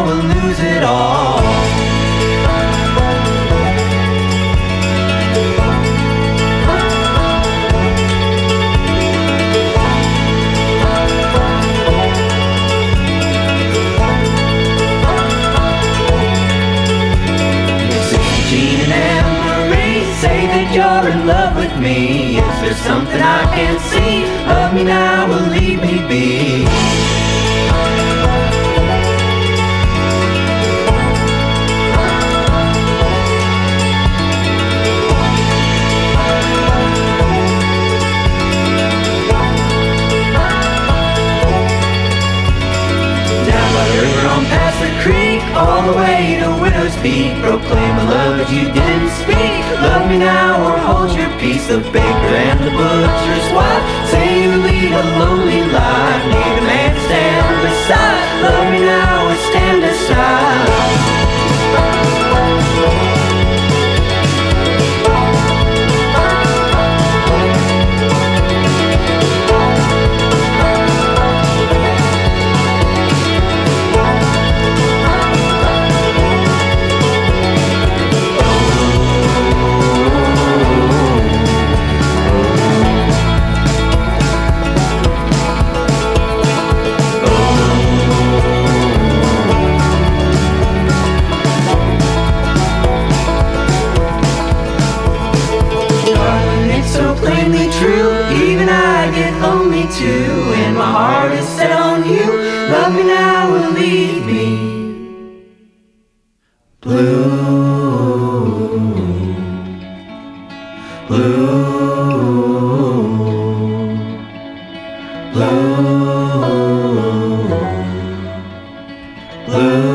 now or lose it all. Gene and Anne-Marie say that you're in love with me. Is there something I can't see? Love me now or leave me be. Down by the river on past the creek, all the way to Widow's Peak, proclaim a love that you didn't speak. Love me now or hold your peace. The baker and the butcher's wife say you lead a lonely life. Need a man to stand beside. Love me now or stand aside. So plainly true, even I get lonely too, and my heart is set on you. Love me now or leave me blue, blue, blue, blue.